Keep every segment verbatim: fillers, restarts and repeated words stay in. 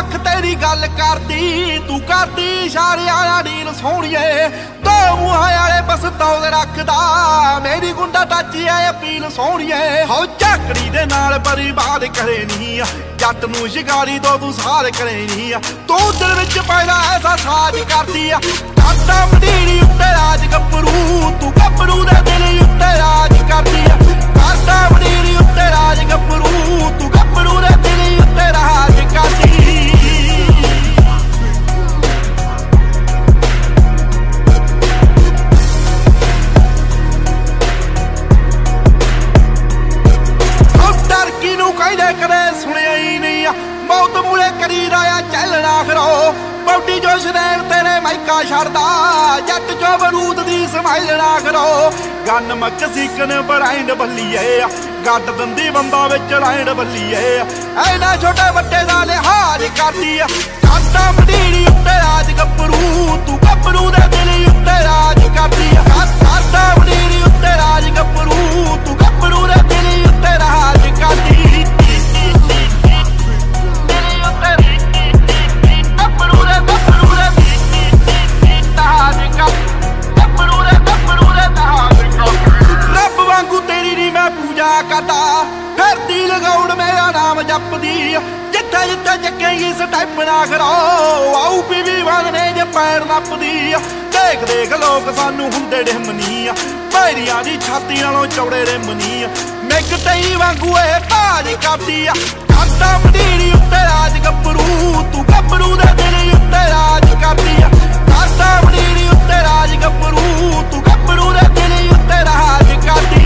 अख तेरी गल करदी तू करदी इशारे वाला नील सोहणीए दो मूहां वाले बस तौल रखदा मेरी गुंडा टाची है अपील सोहणीए हो झाकड़ी दे नाल बर्बाद करे नी जट नूं शिकारी तो तू सार करे नी तू दिल विच पैदा ऐसा साज करदी आ काटा मंडीरी उत्ते राज गब्बरू तू गब्बरू दे दिल उत्ते राज करदी आ काटा मंडीरी उत्ते राज गब्बरू तू गब्बरू दे दिल उत्ते राज करदी मौत मूले करी राया चलना खरो बौडी जो शरैन तेरे माइका छड़दा जट चो बरूद दी समाइल ना करो गन मक सीकन बराइंड बल्लीए गट दंदी बंदा विच राइंड बल्लीए ऐना छोटे बट्टे दा लिहाज करदी काटा मंडीरी उत्ते राज गब्बरू तू गब्बरू दे दिल उत्ते राज करदी काटा मंडीरी उत्ते राज गब्बरू तू गब्बरू दे दिल उत्ते राज करदी रब वांगू तेरी नी मैं पूजा करदा फिरदी लगाउण मेरा नाम जपदी जिथे जिथे जगेगी स्टैप ना करो आऊ पीवी वांगने जे पैर नपदी देख देख लोग सानू हुंदे डिमनी पैरियां दी छाती नालों चौड़े रिमनी मिग तई वांगू ए भाज करदी काटा मंडीरी उत्ते राज गब्बरू तू गब्बरू दे दिल उत्ते राज करदी काटा मंडीरी उत्ते राज गब्बरू तू गब्बरू दे दिल उत्ते राज करदी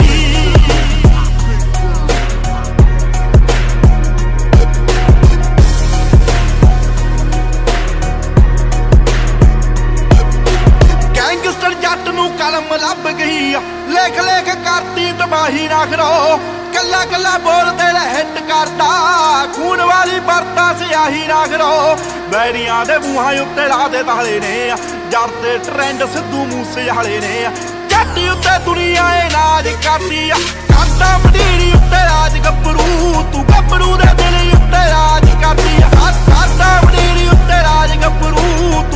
गैंगस्टर जट नूं कलम लभ गई लिख लिख करती तबाही ना करो कला कला बोल तेरा हिट करता खून वाली बरता सियाही ना करो बैरियां दे मूहां उत्ते ला दे ताले ने जड़ते ट्रेंड सिद्धू मूसे वाले ने जट उत्ते दुनिया ए नाज करदी काटा मंडीरी उत्ते राज गब्बरू तू गब्बरू दे दिल उत्ते राज करदी काटा मंडीरी उत्ते राज गब्बरू